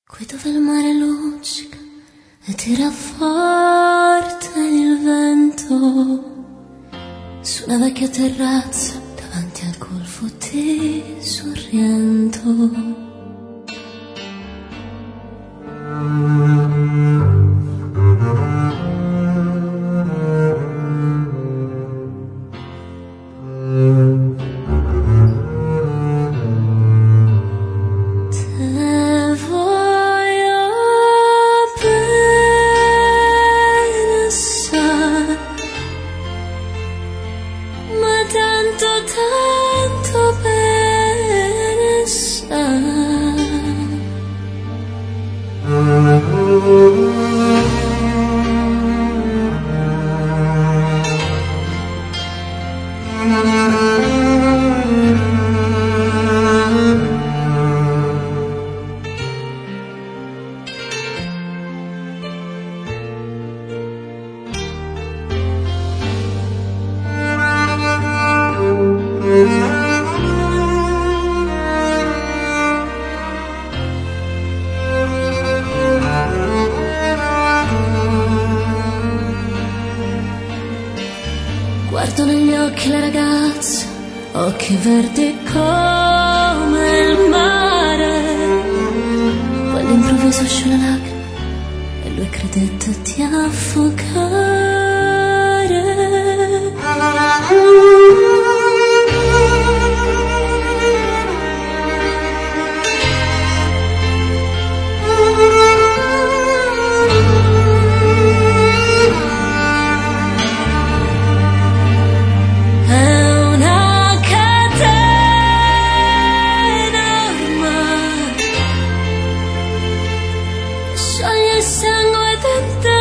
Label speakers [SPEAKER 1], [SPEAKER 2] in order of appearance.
[SPEAKER 1] Qui dove il mare luccica e tira forte il vento, su una vecchia terrazza davanti al golfo di Sorrento. Tanto bene sai. Guardo negli occhi la ragazza, occhi verdi come il mare. Poi all'improvviso uscì una lacrima e lui credette di affogare. Scioglie il sangue dentro